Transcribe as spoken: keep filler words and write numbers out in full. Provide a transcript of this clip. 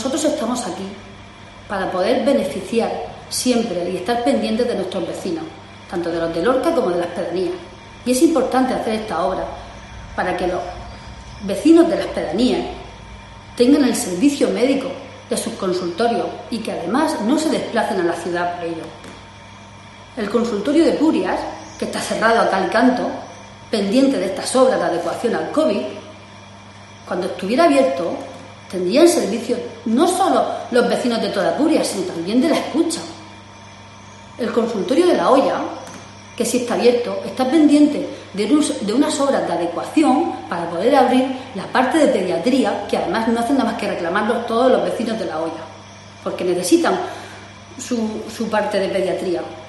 Nosotros estamos aquí para poder beneficiar siempre y estar pendientes de nuestros vecinos, tanto de los de Lorca como de las pedanías. Y es importante hacer esta obra para que los vecinos de las pedanías tengan el servicio médico de sus consultorios y que además no se desplacen a la ciudad por ello. El consultorio de Purias, que está cerrado a cal canto, pendiente de estas obras de adecuación al COVID, cuando estuviera abierto, tendrían servicio no solo los vecinos de toda Purias, sino también de la Escucha. El consultorio de La Hoya, que sí está abierto, está pendiente de, unos, de unas obras de adecuación para poder abrir la parte de pediatría, que además no hacen nada más que reclamarlo todos los vecinos de La Hoya, porque necesitan su, su parte de pediatría.